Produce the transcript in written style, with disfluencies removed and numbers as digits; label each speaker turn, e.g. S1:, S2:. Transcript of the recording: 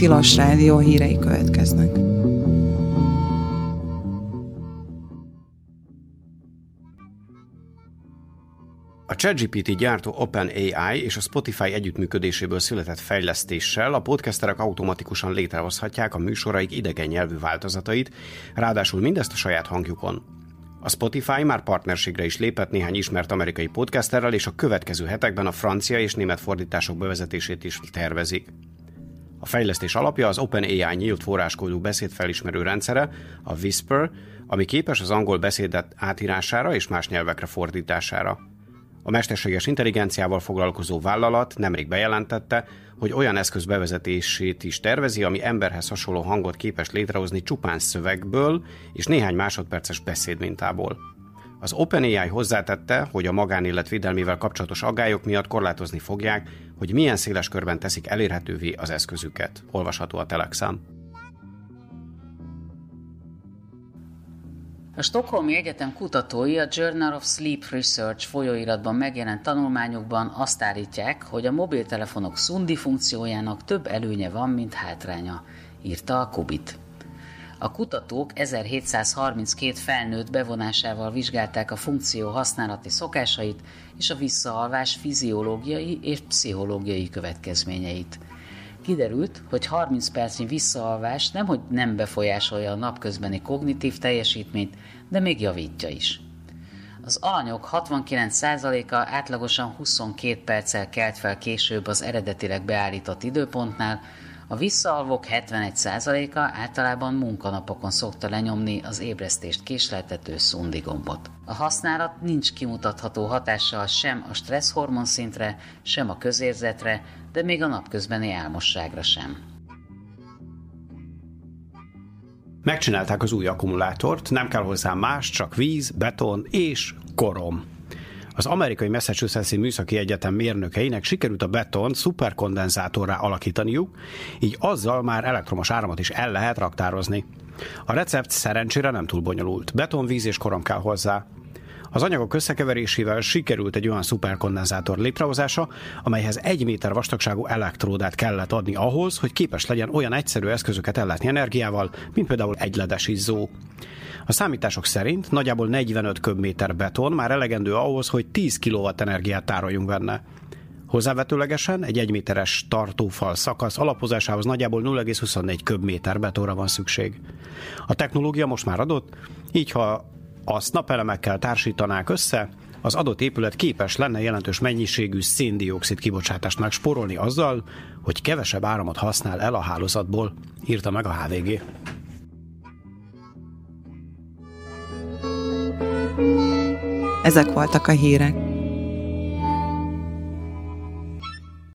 S1: Tilos Rádió hírei következnek.
S2: A ChatGPT gyártó OpenAI és a Spotify együttműködéséből született fejlesztéssel a podcasterek automatikusan létrehozhatják a műsoraik idegen nyelvű változatait, ráadásul mindezt a saját hangjukon. A Spotify már partnerségre is lépett néhány ismert amerikai podcasterrel, és a következő hetekben a francia és német fordítások bevezetését is tervezik. A fejlesztés alapja az OpenAI nyílt forráskódú beszédfelismerő rendszere, a Whisper, ami képes az angol beszédet átírására és más nyelvekre fordítására. A mesterséges intelligenciával foglalkozó vállalat nemrég bejelentette, hogy olyan eszköz bevezetését is tervezi, ami emberhez hasonló hangot képes létrehozni csupán szövegből és néhány másodperces beszédmintából. Az OpenAI hozzátette, hogy a magánélet védelmével kapcsolatos aggályok miatt korlátozni fogják, hogy milyen széles körben teszik elérhetővé az eszközüket. Olvasható a Telexán.
S3: A Stockholmi Egyetem kutatói a Journal of Sleep Research folyóiratban megjelent tanulmányokban azt állítják, hogy a mobiltelefonok szundi funkciójának több előnye van, mint hátránya, írta a Kubit. A kutatók 1732 felnőtt bevonásával vizsgálták a funkció használati szokásait és a visszaalvás fiziológiai és pszichológiai következményeit. Kiderült, hogy 30 percnyi visszaalvás nemhogy nem befolyásolja a napközbeni kognitív teljesítményt, de még javítja is. Az alanyok 69%-a átlagosan 22 perccel kelt fel később az eredetileg beállított időpontnál, a visszaalvók 71%-a általában munkanapokon szokta lenyomni az ébresztést késleltető szundi gombot. A használat nincs kimutatható hatással sem a stresszhormon szintre, sem a közérzetre, de még a napközbeni álmosságra sem.
S2: Megcsinálták az új akkumulátort, nem kell hozzá más, csak víz, beton és korom. Az amerikai Massachusetts-i Műszaki Egyetem mérnökeinek sikerült a betont szuperkondenzátorrá alakítaniuk, így azzal már elektromos áramot is el lehet raktározni. A recept szerencsére nem túl bonyolult. Beton, víz és korom kell hozzá. Az anyagok összekeverésével sikerült egy olyan szuperkondenzátor létrehozása, amelyhez 1 méter vastagságú elektródát kellett adni ahhoz, hogy képes legyen olyan egyszerű eszközöket ellátni energiával, mint például egy ledes izzó. A számítások szerint nagyjából 45 köbméter beton már elegendő ahhoz, hogy 10 kW energiát tároljunk benne. Hozzávetőlegesen egy 1 méteres tartófal szakasz alapozásához nagyjából 0,24 köbméter betonra van szükség. A technológia most már adott, így ha azt napelemekkel társítanák össze, az adott épület képes lenne jelentős mennyiségű szén-dioxid kibocsátást megspórolni azzal, hogy kevesebb áramot használ el a hálózatból, írta meg a HVG.
S1: Ezek voltak a hírek.